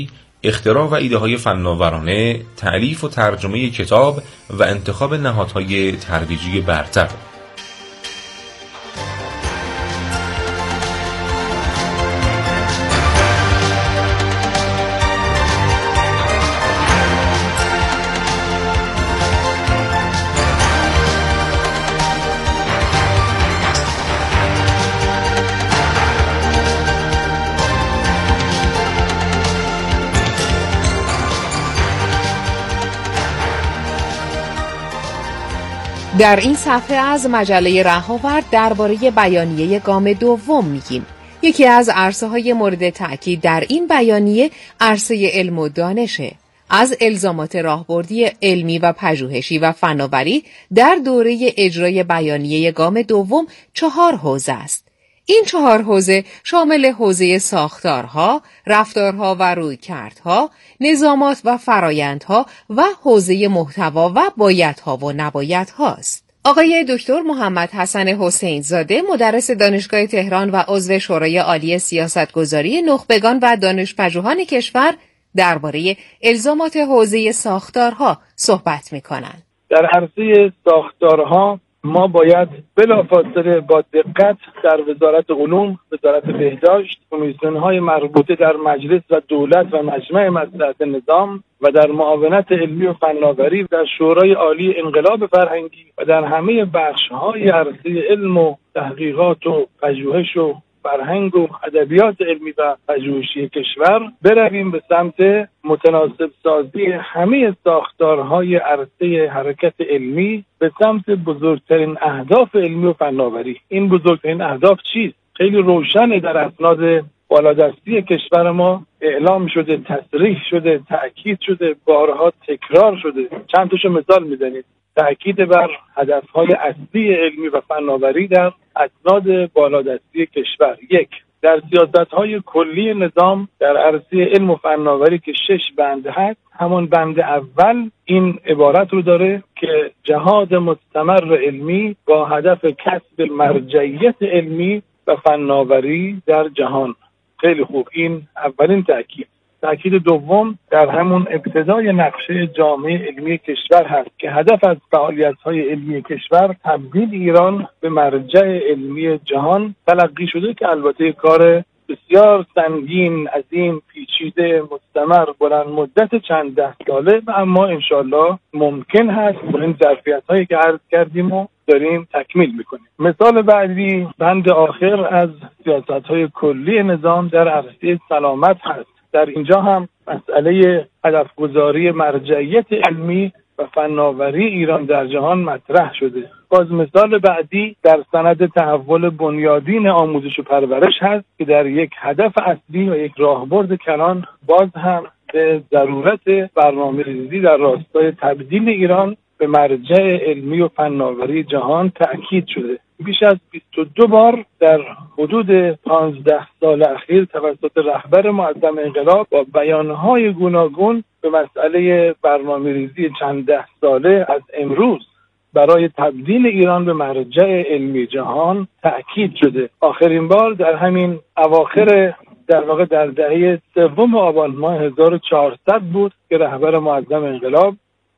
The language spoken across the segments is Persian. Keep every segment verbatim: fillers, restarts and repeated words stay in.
اختراع و ایده‌های فناورانه، تألیف و ترجمه کتاب و انتخاب نهادهای ترویجی برتر. در این صفحه از مجله رهاورد درباره بیانیه گام دوم میگیم. یکی از عرصه‌های مورد تأکید در این بیانیه عرصه علم و دانشه. از الزامات راهبردی علمی و پژوهشی و فناوری در دوره اجرای بیانیه گام دوم چهار حوزه است. این چهار حوزه شامل حوزه ساختارها، رفتارها و رویکردها، نظامات و فرایندها و حوزه محتوا و بایدها و نبایدها است. آقای دکتر محمد حسن حسین زاده، مدرس دانشگاه تهران و عضو شورای عالی سیاستگذاری نخبگان و دانشپژوهان کشور درباره الزامات حوزه ساختارها صحبت می‌کنند. در عرصه ساختارها ما باید بلافاصله با دقت در وزارت علوم، وزارت بهداشت، کمیسیون‌های مربوطه در مجلس و دولت و مجمع مصلحت نظام و در معاونت علمی و فناوری، در شورای عالی انقلاب فرهنگی و در همه بخش‌های عرصه علم و تحقیقات و پژوهش و فرهنگ و ادبیات علمی و پژوهشی کشور برویم به سمت متناسب سازی همه ساختارهای عرصه حرکت علمی به سمت بزرگترین اهداف علمی و فناوری. این بزرگترین اهداف چیست؟ خیلی روشنه، در اسناد بالادستی کشور ما اعلام شده، تصریح شده، تأکید شده، بارها تکرار شده. چند تاشو مثال میزنید. تأکید بر هدفهای اصلی علمی و فناوری در اسناد بالادستی کشور. یک، در سیاستهای کلی نظام در عرصه علم و فناوری که شش بند هست، همون بند اول این عبارت رو داره که جهاد مستمر علمی با هدف کسب مرجعیت علمی و فناوری در جهان. خیلی خوب، این اولین تأکید. تأکید دوم در همون ابتدای نقشه جامعه علمی کشور هست که هدف از فعالیت‌های علمی کشور تبدیل ایران به مرجع علمی جهان تلقی شده، که البته کار بسیار سنگین، عظیم، پیچیده، مستمر، بلند مدت چند ده ساله و اما انشالله ممکن هست با این ظرفیت‌هایی که عرض کردیم و داریم تکمیل میکنیم. مثال بعدی بند آخر از سیاست‌های کلی نظام در عرصه سلامت هست. در اینجا هم مسئله هدفگذاری مرجعیت علمی و فناوری ایران در جهان مطرح شده. باز مثال بعدی در سند تحول بنیادین آموزش و پرورش هست که در یک هدف اصلی و یک راهبرد کلان باز هم به ضرورت برنامه‌ریزی در راستای تبدیل ایران به مرجع علمی و فناوری جهان تأکید شده. بیش از بیست و دو بار در حدود پانزده سال اخیر توسط رهبر معظم انقلاب با بیانهای گوناگون به مسئله برنامه‌ریزی چند ده ساله از امروز برای تبدیل ایران به مرجع علمی جهان تأکید شده. آخرین بار در همین اواخر در واقع در دهه سوم آبان ماه هزار و چهارصد بود که رهبر معظم انقلاب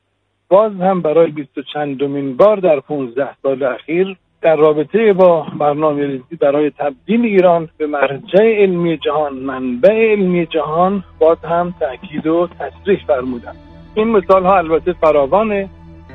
باز هم برای بیست و چندمین بار در پانزده سال اخیر در رابطه با برنامه‌ریزی برای تبدیل ایران به مرجع علمی جهان، منبع علمی جهان، باز هم تأکید و تصریح فرمودند. این مثال ها البته فراوانه.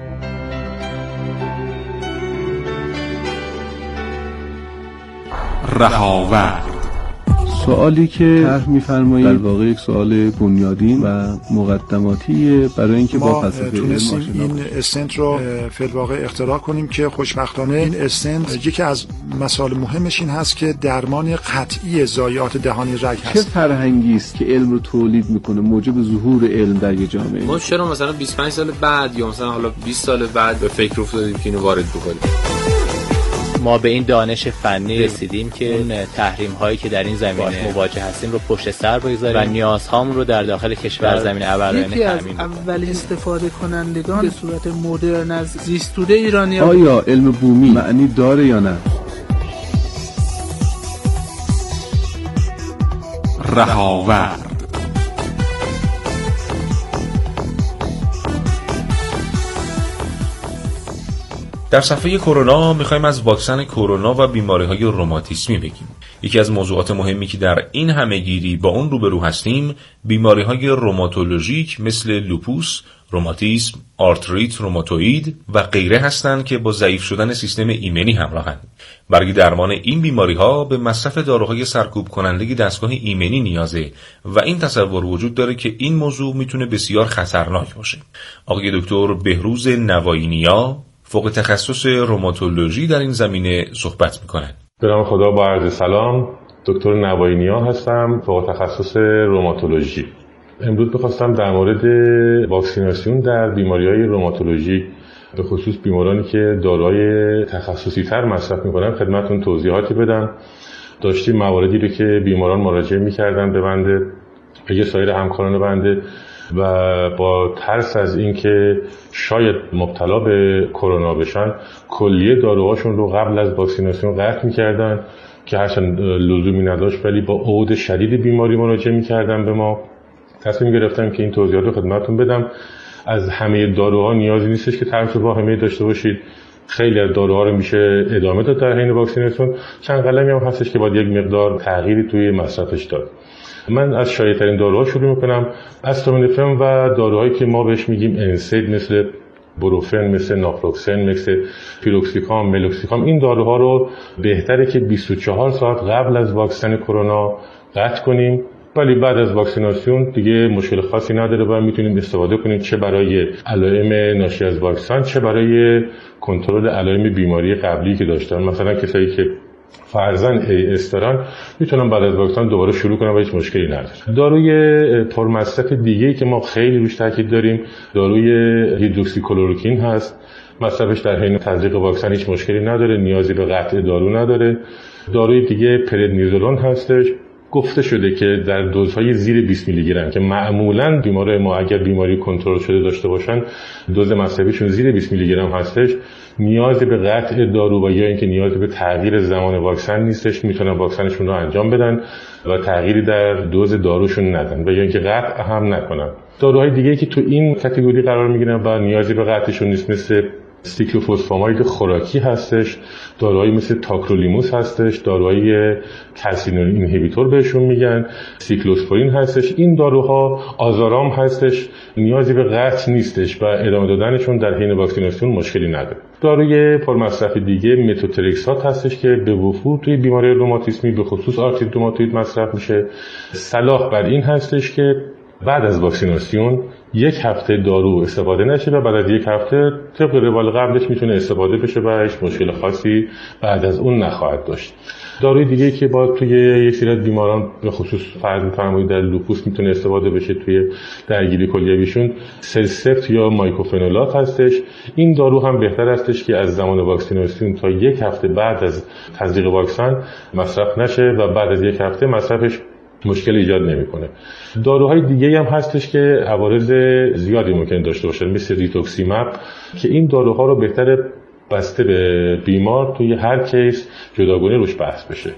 رهاورد، سوالی که طرح می‌فرمایید در واقع یک سوال بنیادین و مقدماتی برای اینکه با فلسفه علم آشنا این استنت رو فی الواقع اختراع کنیم که خوشبختانه این استنت یکی از مسائل مهمش این هست که درمان قطعی ضایعات دهانی رگ هست. چه فرهنگی است که علم رو تولید میکنه، موجب ظهور علم در یک جامعه؟ ما چرا مثلا بیست و پنج سال بعد یا مثلا حالا بیست سال بعد به فکر افتادیم که اینو وارد بکنیم؟ ما به این دانش فنی رسیدیم که اون تحریم هایی که در این زمینه مواجه هستیم رو پشت سر بگذاریم و نیازهامون رو در داخل کشور زمین ابرانه تامین کنیم. اولین استفاده کنندگان به صورت مدرن از زیستوده ایرانی آیا علم بومی معنی داره یا نه؟ رهاورد در صفحه کرونا میخوایم از واکسن کرونا و بیماری‌های روماتیسمی بگیم. یکی از موضوعات مهمی که در این همه‌گیری با اون روبرو هستیم، بیماری‌های روماتولوژیک مثل لوپوس، روماتیسم، آرتریت روماتوئید و غیره هستند که با ضعیف شدن سیستم ایمنی همراهند. برای درمان این بیماری‌ها به مصرف داروهای سرکوب کننده دستگاه ایمنی نیازه و این تصور وجود داره که این موضوع میتونه بسیار خطرناک باشه. آقای دکتر بهروز نوایی نیا فوق تخصص روماتولوژی در این زمینه صحبت میکنن. به نام خدا، با عرض سلام، دکتر نوایی نیا هستم، فوق تخصص روماتولوژی. امروز می‌خواستم در مورد واکسیناسیون در بیماری‌های روماتولوژیک، به خصوص بیمارانی که داروهای تخصصی‌تر مصرف می‌کنن، خدمتتون توضیحاتی بدم. داشتیم مواردی رو که بیماران مراجعه می‌کردن به بنده، به سایر همکاران بنده، و با ترس از اینکه شاید مبتلا به کرونا بشن، کلیه داروهاشون رو قبل از واکسیناسیون قطع می‌کردن که هرچند لزومی نداشت، ولی با عود شدید بیماری مراجعه می‌کردن به ما. تصمیم گرفتم که این توضیحات رو خدمتتون بدم. از همه داروها نیازی نیستش که ترس و واهمه داشته باشید. خیلی از داروها رو میشه ادامه داد در حین واکسیناسیون. چند قلمی هم هستش که باید یک مقدار تغییری توی مصرفش داد. من از شایع‌ترین داروها شروع میکنم. استامینوفن و داروهایی که ما بهش میگیم انسید، مثل بروفن، مثل نافلوکسن، مثل پیروکسیکام، ملوکسیکام، این داروها رو بهتره که بیست و چهار ساعت قبل از واکسن کرونا قطع کنیم. ولی بعد از واکسیناسیون دیگه مشکل خاصی نداره و میتونیم استفاده کنیم، چه برای علائم ناشی از واکسن، چه برای کنترل علائم بیماری قبلی که داشتن. مثلا کسایی که فرضاً ای اس دارن میتونن بعد از واکسن دوباره شروع کنن و هیچ مشکلی نداره. داروی پرمصرف دیگه‌ای که ما خیلی روش تاکید داریم، داروی هیدروکسیکلoroquine هست. مصرفش در حین تزریق واکسن هیچ مشکلی نداره، نیازی به قطع دارو نداره. داروی دیگه پردنیزولون هستش. گفته شده که در دوزهای زیر بیست میلی گرم که معمولاً بیمار ما اگر بیماری کنترل شده داشته باشن، دوز مصرفیشون زیر بیست میلی گرم هستش، نیازی به قطع دارو و یا اینکه نیازی به تغییر زمان واکسن نیستش، میتونن واکسنشون رو انجام بدن و تغییری در دوز داروشون ندن و یا اینکه قطع هم نکنن. داروهای دیگه که تو این کاتگوری قرار میگیرن و نیازی به قطعشون نیست، مثل سیکلوفوسفاماید خوراکی هستش، داروهایی مثل تاکرولیموس هستش، داروهای کلسینول اینهیبیتور بهشون میگن، سیکلوسپورین هستش. این داروها آزارام هستش، نیازی به قطع نیستش و ادامه دادنشون در حین واکسیناسیون مشکلی نداره. داروی پرمصرف دیگه متوترکسات هستش که به وفور توی بیماری روماتیسمی، به خصوص آرتریت روماتوئید مصرف میشه. صلاح بر این هستش که بعد از واکسیناسیون یک هفته دارو استفاده نشه و بعد از یک هفته طبق روال قبلش میتونه استفاده بشه و هیچ مشکل خاصی بعد از اون نخواهد داشت. داروی دیگه که با توی یک سری از بیماران به خصوص فرض می‌فرمایید در لوپوس میتونه استفاده بشه توی درگیری کلیویشون، سلسفت یا مایکوفنولات هستش. این دارو هم بهتر هستش که از زمان واکسیناسیون تا یک هفته بعد از تزریق واکسن مصرف نشه و بعد از یک هفته مصرفش مشکل ایجاد نمیکنه. داروهای دیگه هم هستش که عوارض زیادی ممکن داشته باشه، مثل ریتوکسیماب، که این داروها رو بهتره بسته به بیمار توی هر کیس جداگانه روش بحث بشه.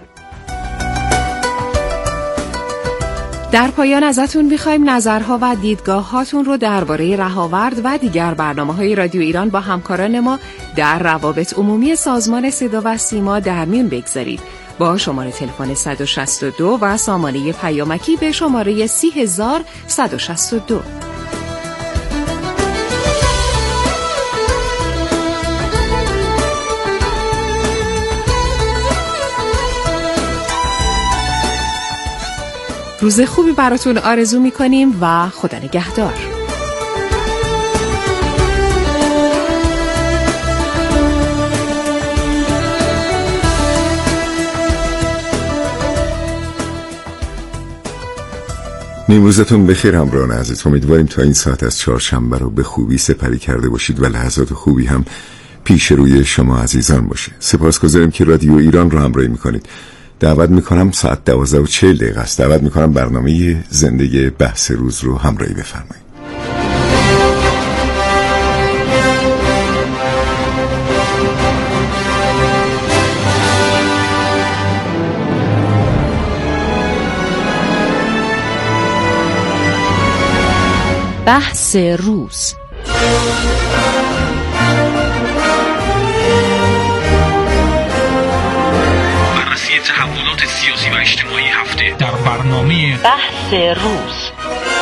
در پایان ازتون می‌خوایم نظرها و دیدگاه هاتون رو درباره رهاورد و دیگر برنامه‌های رادیو ایران با همکاران ما در روابط عمومی سازمان صدا و سیما در میون بگذارید. با شماره تلفن صد و شصت و دو و سامانه پیامکی به شماره سی هزار صد و شصت و دو. روز خوبی براتون آرزو می‌کنیم و خدا نگهدار. نیمروزتون بخیر همراهان عزیز. امیدواریم تا این ساعت از چهارشنبه رو به خوبی سپری کرده باشید و لحظات خوبی هم پیش روی شما عزیزان باشه. سپاسگزاریم که رادیو ایران رو همراهی میکنید. دعوت میکنم ساعت دوازده و چهل دقیقه است. دعوت میکنم برنامه زندگی بحث روز رو همراهی بفرمایید. بحث روز. تحولات سیاسی و اجتماعی هفته در برنامه بحث روز،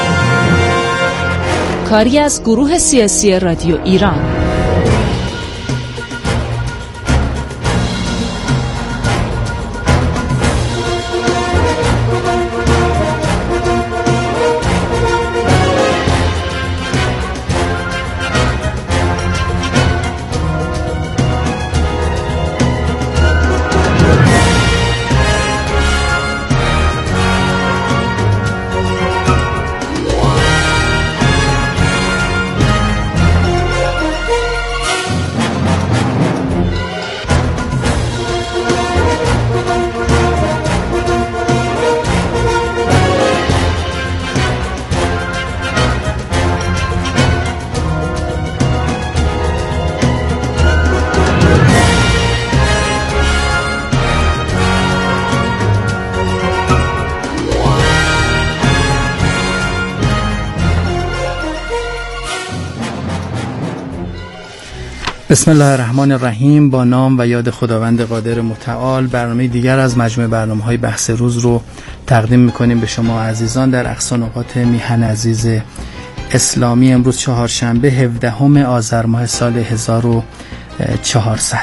کاری از گروه سیاسی رادیو ایران. بسم الله الرحمن الرحیم. با نام و یاد خداوند قادر متعال برنامه دیگر از مجموعه برنامه‌های بحث روز رو تقدیم می‌کنیم به شما عزیزان در اقصا نقاط میهن عزیز اسلامی. امروز چهارشنبه هفدهم آذر ماه سال هزار و چهارصد.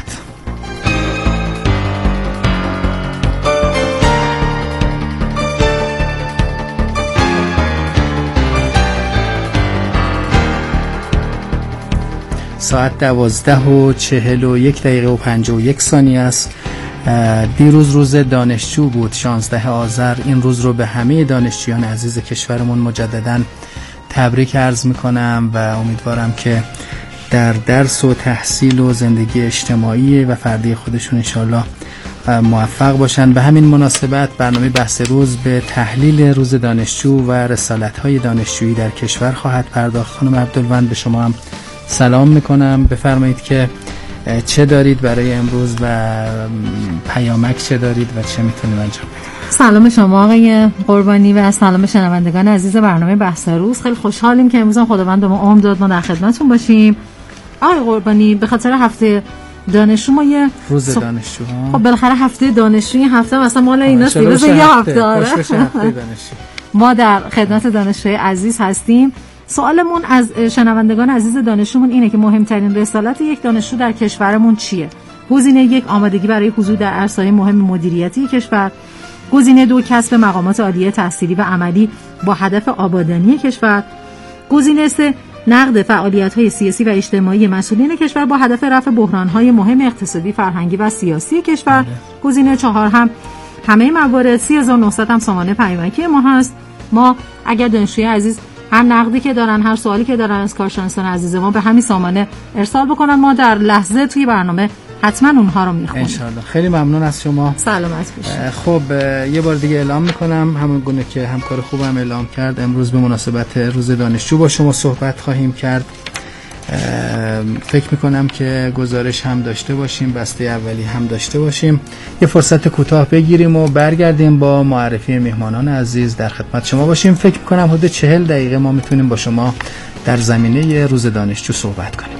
ساعت دوازده و چهل و یک دقیقه و پنجاه و یک ثانیه است. دیروز روز دانشجو بود، شانزده آذر. این روز رو به همه دانشجویان عزیز کشورمون مجدداً تبریک عرض میکنم و امیدوارم که در درس و تحصیل و زندگی اجتماعی و فردی خودشون انشالله موفق باشن. به همین مناسبت برنامه بحث روز به تحلیل روز دانشجو و رسالت‌های دانشجویی در کشور خواهد پرداخت. خانم عبدالوند به شما هم سلام میکنم. بفرمایید که چه دارید برای امروز و پیامک چه دارید و چه میتونید انجام بدید. سلام شما آقای قربانی و سلام شنوندگان عزیز برنامه بحث روز. خیلی خوشحالیم که امروز خداوند به ما عمر داد ما در خدمتتون باشیم. آقای قربانی به خاطر هفته دانشجو ما یه روز صح... دانشجو ها. خب بالاخره هفته دانشجو این هفته مثلا مال ایناست دیگه یه هفته آره. ما در خدمت دانشجوی عزیز هستیم. سوالمون از شنوندگان عزیز دانشجومون اینه که مهمترین رسالت یک دانشجو در کشورمون چیه؟ گزینه یک آمادگی برای حضور در عرصه‌های مهم مدیریتی کشور. گزینه دو کسب مقامات عالی تحصیلی و عملی با هدف آبادانی کشور. گزینه سه نقد فعالیت‌های سیاسی و اجتماعی مسئولین کشور با هدف رفع بحران‌های مهم اقتصادی، فرهنگی و سیاسی کشور. گزینه چهار هم همه موارد سی هزار و نهصد هم سامانه پیامکی ما هست. ما اگر دانشجوی عزیز هر نقدی که دارن، هر سوالی که دارن از کارشناسان عزیز ما به همین سامانه ارسال بکنن، ما در لحظه توی برنامه حتما اونها رو میخونیم ان شاء الله. خیلی ممنون از شما. سلامت باشید. خب یه بار دیگه اعلام میکنم همون گونه که همکار خوبم اعلام کرد، امروز به مناسبت روز دانشجو با شما صحبت خواهیم کرد. فکر میکنم که گزارش هم داشته باشیم، بسته اولی هم داشته باشیم. یه فرصت کوتاه بگیریم و برگردیم با معرفی مهمانان عزیز در خدمت شما باشیم. فکر میکنم حدود چهل دقیقه ما میتونیم با شما در زمینه روز دانشجو صحبت کنیم.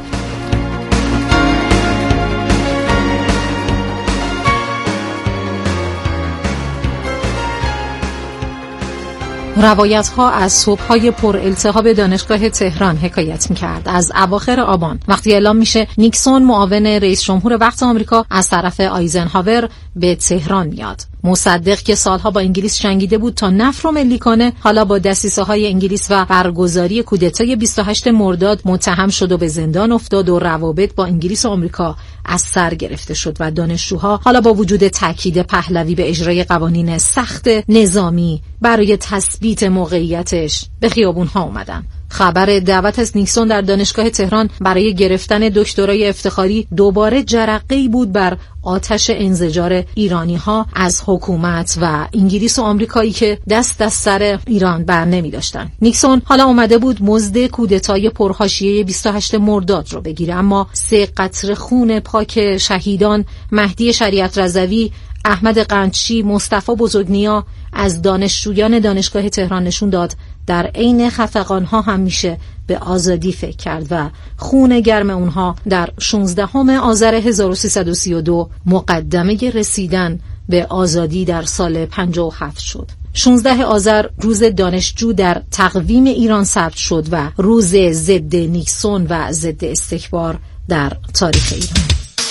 روایت‌ها از صبح‌های پر التهاب دانشگاه تهران حکایت می‌کرد. از اواخر آبان وقتی اعلام میشه نیکسون معاون رئیس جمهور وقت آمریکا از طرف آیزنهاور به تهران میاد. مصدق که سالها با انگلیس جنگیده بود تا نفت رو ملی کنه، حالا با دسیسه‌های انگلیس و برگزاری کودتای بیست و هشتم مرداد متهم شد و به زندان افتاد و روابط با انگلیس و آمریکا از سر گرفته شد و دانشجوها حالا با وجود تاکید پهلوی به اجرای قوانین سخت نظامی برای تثبیت موقعیتش به خیابون‌ها اومدن. خبر دعوت از نیکسون در دانشگاه تهران برای گرفتن دکترای افتخاری دوباره جرقه‌ای بود بر آتش انزجار ایرانی‌ها از حکومت و انگلیس و آمریکایی که دست از سر ایران بر نمی‌داشتن. نیکسون حالا اومده بود مزد کودتای پرحاشیه بیست و هشتم مرداد رو بگیره، اما سه قطره خون پاک شهیدان مهدی شریعت رضوی، احمد قندچی، مصطفی بزرگنیا از دانشجویان دانشگاه تهران نشون داد در عین خفقان‌ها هم میشه به آزادی فکر کرد و خون گرم اونها در شانزدهم آذر هزار و سیصد و سی و دو مقدمه رسیدن به آزادی در سال پنجاه و هفت شد. شانزده آذر روز دانشجو در تقویم ایران ثبت شد و روز ضد نیکسون و ضد استکبار در تاریخ ایران.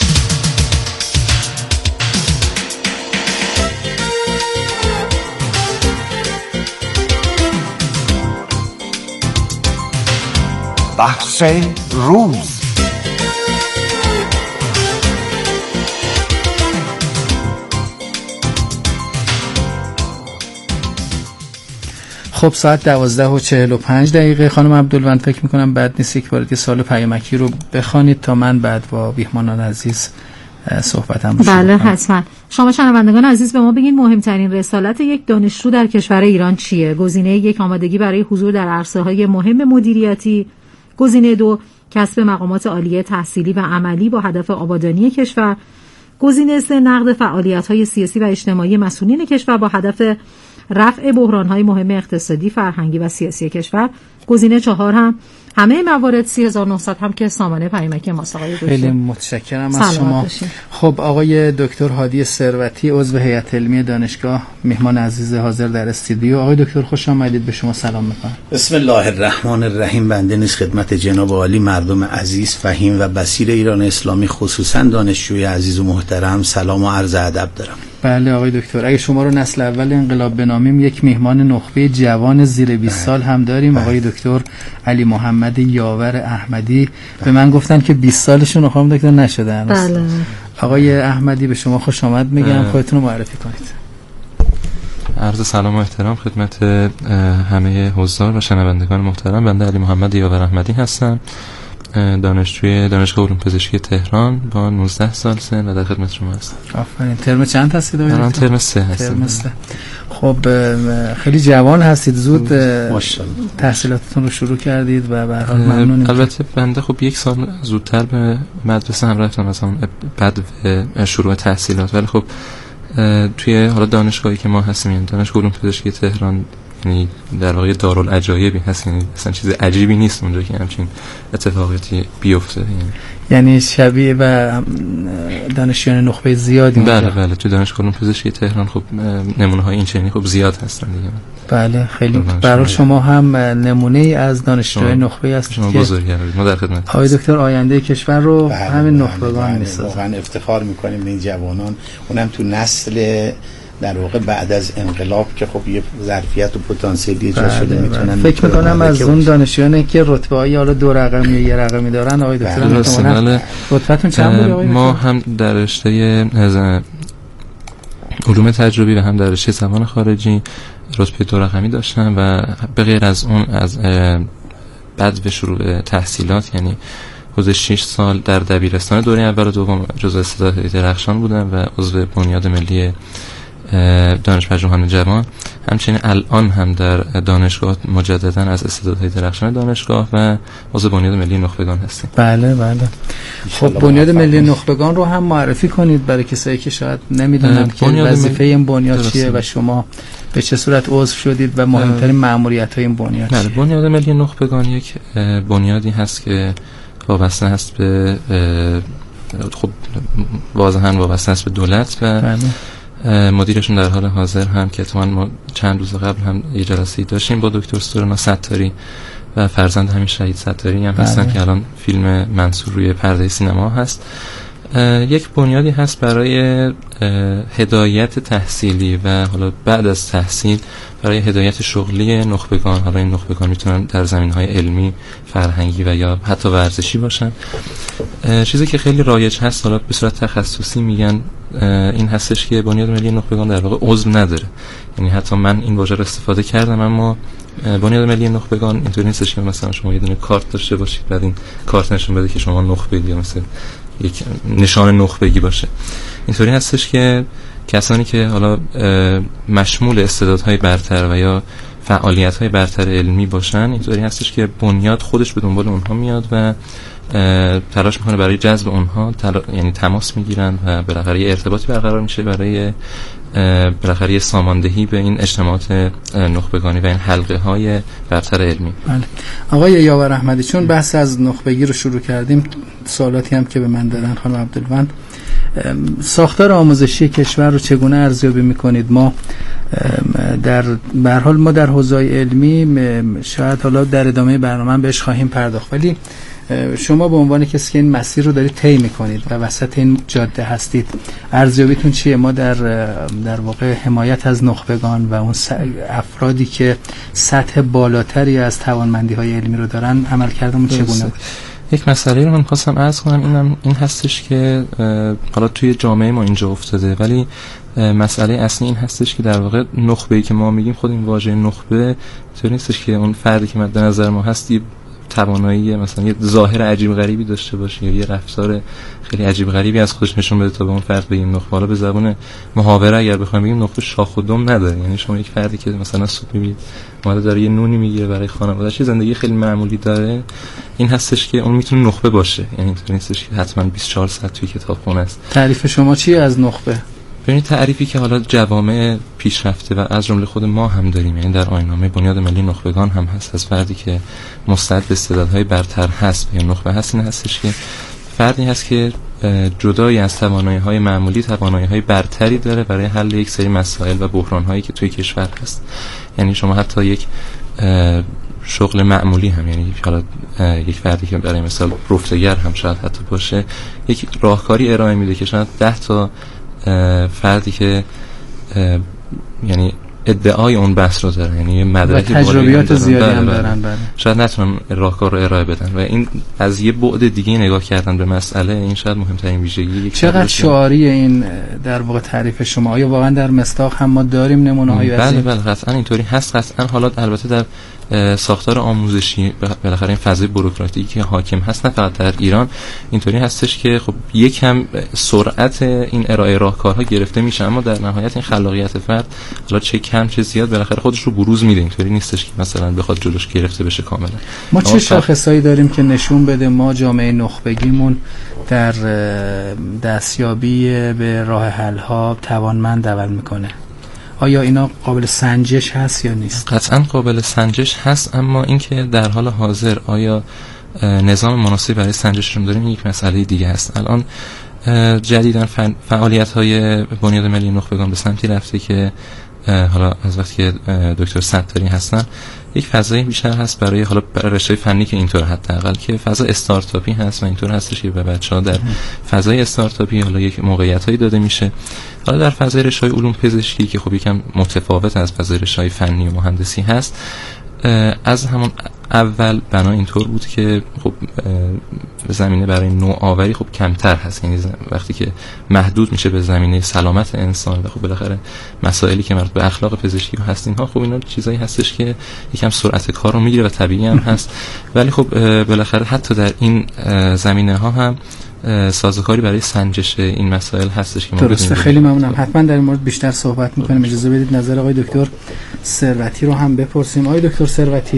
بحث روز. خب ساعت دوازده و چهل و پنج دقیقه. خانم عبدالوند فکر میکنم بد نیست یک بار سال پیامکی رو بخوانید تا من بعد با میهمانان عزیز صحبتم رو شروع بله کنم. حتما. شما شنوندگان عزیز به ما بگین مهمترین رسالت یک دانشجو در کشور ایران چیه؟ گزینه یک آمادگی برای حضور در عرصه‌های مهم مدیریتی، گزینه دو کسب مقامات عالی تحصیلی و عملی با هدف آبادانی کشور، گزینه سه نقد فعالیت‌های سیاسی و اجتماعی مسئولین کشور با هدف رفع بحران‌های مهم اقتصادی، فرهنگی و سیاسی کشور، گزینه چهار هم همه موارد سی هزار و نهصد هم که سامانه پیامکی ماست. آقای دکتر خیلی متشکرم از شما. باشید. خب آقای دکتر هادی ثروتی عضو هیئت علمی دانشگاه مهمان عزیز حاضر در استودیو. آقای دکتر خوش آمدید، به شما سلام می‌کنم. بسم الله الرحمن الرحیم. بنده نیز خدمت جناب عالی مردم عزیز فهیم و بصیر ایران اسلامی خصوصا دانشجوی عزیز و محترم سلام و عرض ادب دارم. بله آقای دکتر، اگه شما رو نسل اول انقلاب بنامیم یک میهمان نخبه جوان زیر بیست سال هم داریم. آقای دکتر علی محمد یاور احمدی. به من گفتن که بیست سالشون رو خانم دکتر نشده هنوز. بله. آقای احمدی به شما خوش آمد میگم، خودتون رو معرفی کنید. عرض سلام و احترام خدمت همه حضار و شنوندگان محترم. بنده علی محمد یاور احمدی هستم، دانشجوی دانشگاه علوم پزشکی تهران با نوزده سال سن و در خدمت شما هستم. آفرین. ترم چند هستید آقای دکتر؟ ترم سه هستم. ترم سه. خب خیلی جوان هستید، زود تحصیلاتتون رو شروع کردید و به هر حال ممنونیم. البته بنده خب یک سال زودتر به مدرسه هم رفتم از اون بعد شروع تحصیلات، ولی خب توی حالا دانشگاهی که ما هستیم، یعنی دانشگاه علوم پزشکی تهران، یعنی در واقع دارالعجایبی هست، یعنی اصلا چیز عجیبی نیست اونجا که همچین اتفاقاتی بیفته. یعنی یعنی شبیه و دانشجویان نخبه زیادی بله اونجا. بله تو دانشگاه علوم پزشکی تهران خب نمونه های این چنینی خب زیاد هستن دیگه. بله خیلی برای شما هم نمونه ای از دانشجوی نخبه هستید که بزرگوارید. ما در خدمت آقای دکتر آینده کشور رو بله همین نخبگان می‌سازن. واقعا افتخار می‌کنیم به این جوانان، اونم تو نسل در واقع بعد از انقلاب که خب یه ظرفیت و پتانسیلی ایجاد شده میتونن. فکر میکنم از اون دانشجویانی که رتبه های حالا دو رقمی یا یه رقمی دارن آقای دکتر میتونن. رتبهتون چند بود آقای دکتر؟ ما هم در رشته علوم تجربی و هم در رشته زبان خارجی رتبه دو رقمی داشتم و به غیر از اون از بعد به شروع تحصیلات، یعنی حدود شش سال در دبیرستان دوره اول و دوم جزو استعدادهای درخشان بودم و عضو بنیاد ملی دانش پژوهان جوان. همچنین الان هم در دانشگاه مجددا از استعدادهای درخشان دانشگاه و عضو بنیاد ملی نخبگان هستیم. بله بله. خب بنیاد ملی نخبگان رو هم معرفی کنید برای کسایی که شاید نمیدونن که وظیفه این بنیاد چیه و شما به چه صورت عضو شدید و مهمترین مأموریت‌های این بنیاد چیه؟ بله، بنیاد ملی نخبگان یک بنیادی هست که وابسته هست به خب واضحاً وابسته هست به دولت و بله. مدیرشون در حال حاضر هم که اتفاقاً ما چند روز قبل هم یه جلسه‌ای داشتیم با دکتر سورینا ستاری و فرزند همین شهید ستاری هم هستن بله. که الان فیلم منصور روی پرده سینما هست. یک بنیادی هست برای هدایت تحصیلی و حالا بعد از تحصیل برای هدایت شغلی نخبگان. حالا این نخبگان میتونن در زمینهای علمی، فرهنگی و یا حتی ورزشی باشن. چیزی که خیلی رایج هست حالا به صورت تخصصی میگن این هستش که بنیاد ملی نخبگان در واقع عضو نداره. یعنی حتی من این واژه رو استفاده کردم، اما بنیاد ملی نخبگان اینطوری نیستش که مثلا شما یه دونه کارت داشته باشید بعد این کارت نشون بده که شما نخبگی یا مثلا یک نشان نخبگی باشه. اینطوری هستش که کسانی که حالا مشمول استعدادهای برتر و یا فعالیت‌های برتر علمی باشن، اینطوری هستش که بنیاد خودش به دنبال اونها میاد و تلاش میکنه برای جذب اونها، تلا... یعنی تماس میگیرن و بالاخره یه ارتباطی برقرار میشه برای بالاخره یه ساماندهی به این اجتماعات نخبگانی و این حلقه های برتر علمی. بله. آقای یاور احمدی، چون بحث از نخبگی رو شروع کردیم، سوالاتی هم که به من دادن خانم عبدالوند، ساختار آموزشی کشور رو چگونه ارزیابی میکنید؟ ما در به هر حال ما در حوزه‌های علمی شاید حالا در ادامه برنامه بهش خواهیم پرداخت، ولی شما به عنوان کسی که این مسیر رو دارید طی میکنید و وسط این جاده هستید، ارزیابیتون چیه؟ ما در در واقع حمایت از نخبگان و اون افرادی که سطح بالاتری از توانمندی‌های علمی رو دارن عملکردمون چگونه بود؟ یک مسئله رو من خواستم عرض کنم، اینم این هستش که حالا توی جامعه ما اینجا افتاده، ولی مسئله اصلی این هستش که در واقع نخبه‌ای که ما میگیم، خود این واژه نخبه طوری نیستش که اون فردی که مد نظر ما هست توانایی مثلا یه ظاهر عجیب غریبی داشته باشه یا یه رفتار خیلی عجیب غریبی از خودش نشون بده تا به اون فرد بگیم نخبه. حالا به زبان محاوره اگر بخوایم بگیم نخبه شاخ و دم نداره، یعنی شما یک فردی که مثلا صبح میبینید اومده داره یه نونی میگیره برای خانواده‌اش، زندگی خیلی معمولی داره، این هستش که اون میتونه نخبه باشه. یعنی اینطوری نیستش که حتما بیست و چهار ساعت توی کتابخونه است. تعریف شما چیه از نخبه؟ ببینید تعریفی که حالا جوامع پیشرفته و از جمله خود ما هم داریم، یعنی در آیین‌نامه بنیاد ملی نخبگان هم هست، از فردی که مستعد به استعدادهای برتر هست یا نخبه هست، این هستش که فردی هست که جدای از توانایی‌های معمولی توانایی‌های برتری داره برای حل یک سری مسائل و بحران‌هایی که توی کشور هست. یعنی شما حتی یک شغل معمولی هم، یعنی حالا یک فردی که برای مثال رفتگر هم شاید حتی باشه، یک راهکاری ارائه میده که شاید ده تا فردی که یعنی ادعای اون بحث رو دارن، یعنی مدرک تجربیات زیادی هم دارن، بله، شاید نتونن راهکار رو ارائه بدن و این از یه بعد دیگه نگاه کردن به مسئله، این شاید مهمترین ویژگی. چقدر شعاری این در واقع تعریف شما؟ آیا واقعا در مصداق هم ما داریم نمونه‌هایی از این؟ بله بله قطعا اینطوری هست. قطعا حالا البته در ساختار آموزشی بالاخره این فضای بوروکراتیکی که حاکم هست نه فقط در ایران اینطوری هستش که خب یکم سرعت این ارائه راهکارها گرفته میشه، اما در نهایت این خلاقیت فرد حالا چه کم چه زیاد بالاخره خودش رو بروز میده. اینطوری نیستش که مثلا بخواد جلوش گرفته بشه کاملا. ما چه شاخصایی داریم که نشون بده ما جامعه نخبگیمون در دستیابی به راه حل ها توانمند عمل میکنه؟ آیا اینا قابل سنجش هست یا نیست؟ قطعا قابل سنجش هست، اما اینکه در حال حاضر آیا نظام مناسبی برای سنجششون داریم یک مسئله دیگه هست. الان جدیداً فعالیت‌های بنیاد ملی نخبگان به سمتی رفته که حالا از وقتی که دکتر ستاری هستن یک فضای بیشتر هست برای حالا برای رشته فنی که اینطور حداقل که فضا استارتاپی هست و اینطور هستش که به بچه‌ها در فضای استارتاپی حالا یک موقعیتایی داده میشه. حالا در فضای رشته علوم پزشکی که خب یکم متفاوت از فضای رشته فنی و مهندسی هست، از همون اول بنا اینطور بود که خب زمینه برای نوآوری خب کمتر هست، یعنی وقتی که محدود میشه به زمینه سلامت انسان و خب بالاخره مسائلی که مربوط به اخلاق پزشکی هست اینها، خب اینا چیزایی هستش که یکم سرعت کار رو میگیره و طبیعی هم هست، ولی خب بالاخره حتی در این زمینه ها هم سازوکاری برای سنجش این مسائل هستش که ما درسته. خیلی ممنونم. حتما در این مورد بیشتر صحبت می‌کنیم. اجازه بدید نظر آقای دکتر ثروتی رو هم بپرسیم. آقای دکتر ثروتی،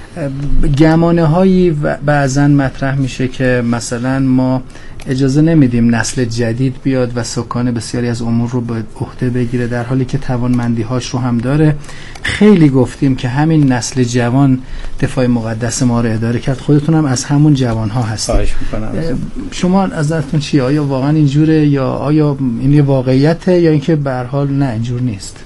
گمانه هایی بعضا مطرح میشه که مثلا ما اجازه نمیدیم نسل جدید بیاد و سکان بسیاری از امور رو به عهده بگیره، در حالی که توانمندی هاش رو هم داره. خیلی گفتیم که همین نسل جوان دفاع مقدس ما رو اداره کرد، خودتون هم از همون جوان ها هستید. شما از نظرتون چیه؟ آیا واقعا اینجوره یا آیا این یه واقعیته یا اینکه به هر حال نه اینجور نیست؟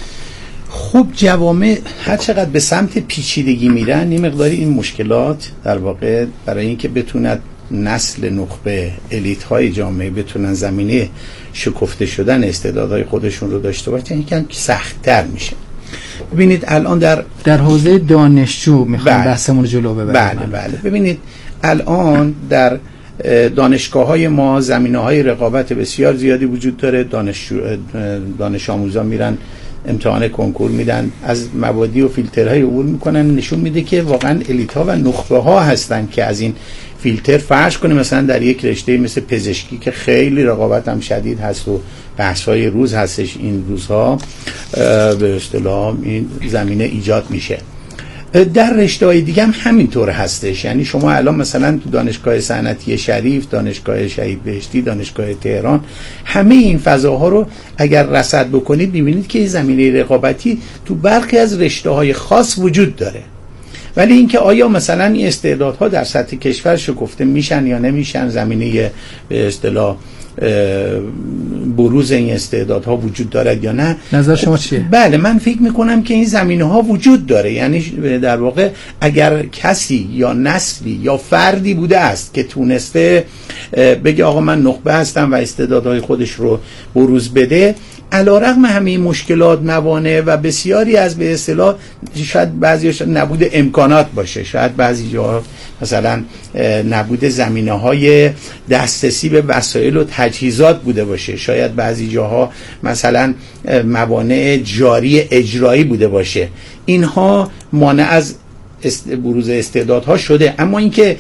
خب جوامع هر چقدر به سمت پیچیدگی میرن این مقداری این مشکلات در واقع برای اینکه بتوند نسل نخبه الیت های جامعه بتونن زمینه شکفته شدن استعدادهای خودشون رو داشته باشن یکم سخت‌تر میشه. ببینید الان در در حوزه دانشجو میخوام بحثمون رو جلو ببریم. بله بله ببینید الان در دانشگاه‌های ما زمینه‌های رقابت بسیار زیادی وجود داره. دانشجو دانش آموزان میرن امتحان کنکور میدن، از مبادی و فیلترهای عبور میکنن، نشون میده که واقعا الیت‌ها و نخبه ها هستن که از این فیلتر فرض کنیم مثلا در یک رشته مثل پزشکی که خیلی رقابت هم شدید هست و بحث‌های روز هستش این روزها به اصطلاح این زمینه ایجاد میشه. در رشته‌های دیگه هم همینطور هستش، یعنی شما الان مثلا تو دانشگاه صنعتی شریف، دانشگاه شهید بهشتی، دانشگاه تهران، همه این فضاها رو اگر رصد بکنید می‌بینید که زمینه رقابتی تو برخی از رشته‌های خاص وجود داره. ولی اینکه آیا مثلا این استعدادها در سطح کشور شکفته میشن یا نمیشن، زمینه به اصطلاح بروز این استعدادها وجود دارد یا نه. نظر شما چیه؟ بله، من فکر میکنم که این زمینه‌ها وجود داره. یعنی در واقع اگر کسی یا نسلی یا فردی بوده است که تونسته بگه آقا من نخبه هستم و استعدادهای خودش رو بروز بده، علیرغم همه مشکلات، موانع و بسیاری از به اصطلاح شاید بعضیش نبود امکانات باشه، شاید بعضی جاها مثلا نبود زمینه‌های دسترسی به وسایل و تجهیزات بوده باشه، شاید بعضی جاها مثلا موانع جاری اجرایی بوده باشه، اینها مانع از است بروز استعدادها شده. اما اینکه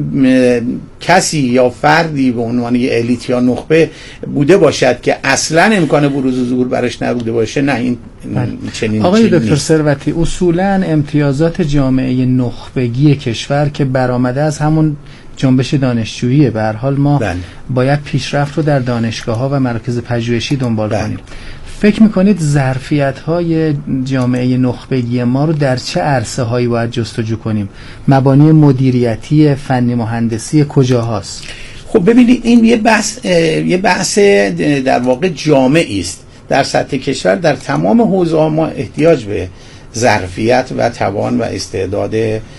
کسی یا فردی به عنوان الیت یا نخبه بوده باشد که اصلا امکان بروز و ظهور براش نبوده باشه، نه، این چنین آقای دکتر ثروتی، اصولا امتیازات جامعه نخبگی کشور که برآمده از همون جنبش دانشجویی، به هر حال ما بله. باید پیشرفت رو در دانشگاه‌ها و مراکز پژوهشی دنبال بله. کنیم. فکر میکنید ظرفیت‌های جامعه نخبگی ما رو در چه عرصه‌هایی باید جستجو کنیم؟ مبانی مدیریتی، فنی مهندسی کجاهاست؟ خب ببینید، این یه بحث یه بحث در واقع جامعی است. در سطح کشور در تمام حوزه‌ها ما احتیاج به ظرفیت و توان و استعداد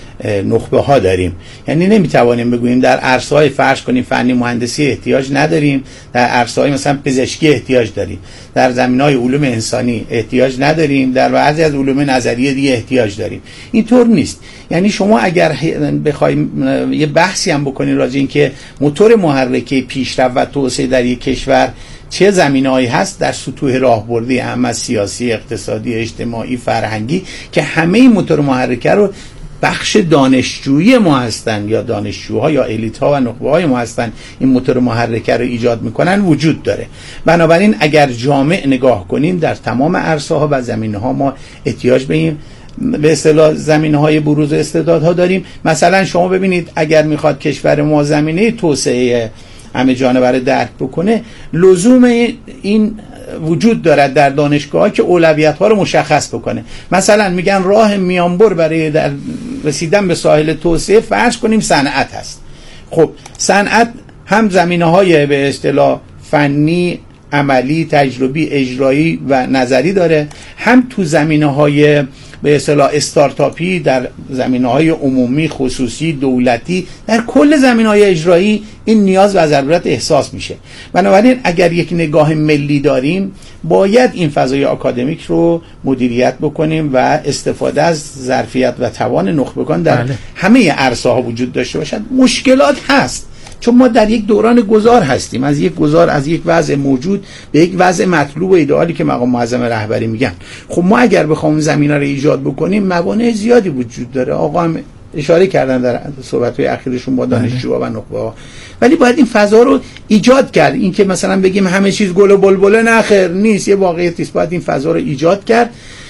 نخبه ها داریم. یعنی نمیتوانیم بگوییم در عرصه‌های فرض کنیم فنی مهندسی احتیاج نداریم، در عرصه‌های مثلا پزشکی احتیاج داریم، در زمینه‌های علوم انسانی احتیاج نداریم، در بعضی از علوم نظریه دیگه احتیاج داریم. اینطور نیست. یعنی شما اگر بخوایم یه بحثی هم بکنید راجع این که موتور محرکه پیشرفت و توسعه در یک کشور چه زمینه‌هایی هست، در سطوح راهبردی اهم از سیاسی، اقتصادی، اجتماعی، فرهنگی، که همه این موتور محرکه رو بخش دانشجویی ما هستن یا دانشجوها یا الیت‌ها و نخبه‌های ما هستن این موتور محرکه رو ایجاد میکنن، وجود داره. بنابراین اگر جامع نگاه کنیم در تمام عرصه‌ها و زمینه‌ها ما احتیاج به این به اصطلاح زمینه‌های بروز استعدادها داریم. مثلا شما ببینید اگر میخواد کشور ما زمینه توسعه همه جانبه درک بکنه، لزوم این وجود دارد در دانشگاه‌ها که اولویت‌ها رو مشخص بکنه. مثلا میگن راه میانبر برای در رسیدن به ساحل توسعه فرض کنیم صنعت هست. خب صنعت هم زمینه‌های به اصطلاح فنی، عملی، تجربی، اجرایی و نظری داره، هم تو زمینه‌های به اصطلاح استارتاپی، در زمینه‌های عمومی، خصوصی، دولتی، در کل زمینه‌های اجرایی این نیاز و ضرورت احساس میشه. بنابراین اگر یک نگاه ملی داریم، باید این فضای آکادمیک رو مدیریت بکنیم و استفاده از ظرفیت و توان نخبگان در بله. همه عرصه‌ها وجود داشته باشد. مشکلات هست، چون ما در یک دوران گذار هستیم، از یک گذار از یک وضع موجود به یک وضع مطلوب و ایدئالی که مقام معظم رهبری میگن. خب ما اگر بخوایم زمینه رو ایجاد بکنیم، موانع زیادی وجود داره. آقا هم اشاره کردن در صحبت‌های اخیرشون با دانشجوها و نخبه‌ها، ولی باید این فضا رو ایجاد کرد. این که مثلا بگیم همه چیز گل و بلبله، نه خیر نیست، یه واقعیتی است. باید این فضا رو ایجاد کرد.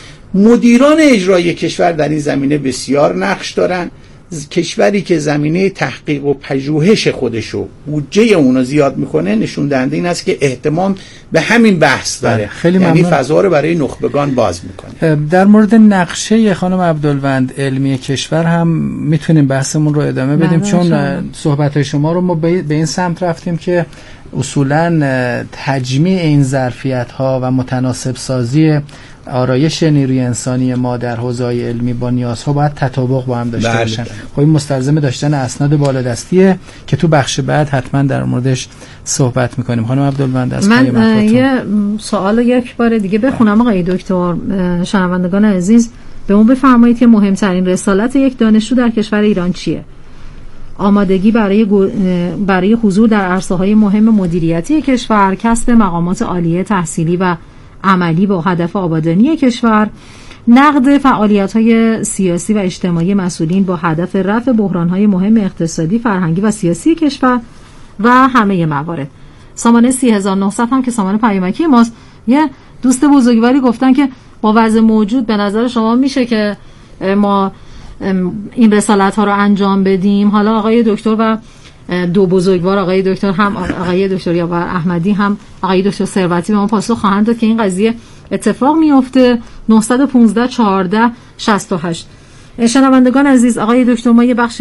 مدیران اجرایی کشور در این زمینه بسیار نقش دارن. کشوری که زمینه تحقیق و پژوهش خودشو بودجه اونو زیاد میکنه، نشون دهنده این است که اهتمام به همین بحث داره. خیلی یعنی فضا رو برای نخبگان باز میکنه. در مورد نقشه خانم عبدالوند علمی کشور هم میتونیم بحثمون رو ادامه بدیم، چون صحبت‌های شما رو ما به این سمت رفتیم که اصولاً تجمیع این ظرفیت‌ها و متناسب سازی آرایش نیروی انسانی ما در حوزه‌های علمی با نیازها باید تطابق با هم داشته بله. باشن. خب این مستلزم داشتن اسناد بالادستیه که تو بخش بعد حتما در موردش صحبت میکنیم. خانم عبدالوند، از من یه سوال یک بار دیگه بخونم آقای دکتر. شنوندگان عزیز، به اون بفرمایید که مهمترین رسالت یک دانشجو در کشور ایران چیه؟ آمادگی برای برای حضور در عرصه‌های مهم مدیریتی کشور، کسب مقامات عالیه تحصیلی و عملی با هدف آبادانی کشور، نقد فعالیت‌های سیاسی و اجتماعی مسئولین با هدف رفع بحران‌های مهم اقتصادی، فرهنگی و سیاسی کشور و همه موارد. سامانه سی هزار و نهصد هم که سامانه پیامکی ماست. یه دوست بزرگواری گفتن که با وضع موجود به نظر شما میشه که ما این رسالت‌ها رو انجام بدیم. حالا آقای دکتر و دو بزرگوار، آقای دکتر هم آقای دکتر یاور احمدی هم آقای دکتر ثروتی به ما پاسخ خواهند داد که این قضیه اتفاق میفته. نه یک پنج چهارده شصت و هشت. شنوندگان عزیز، آقای دکتر ما یه بخش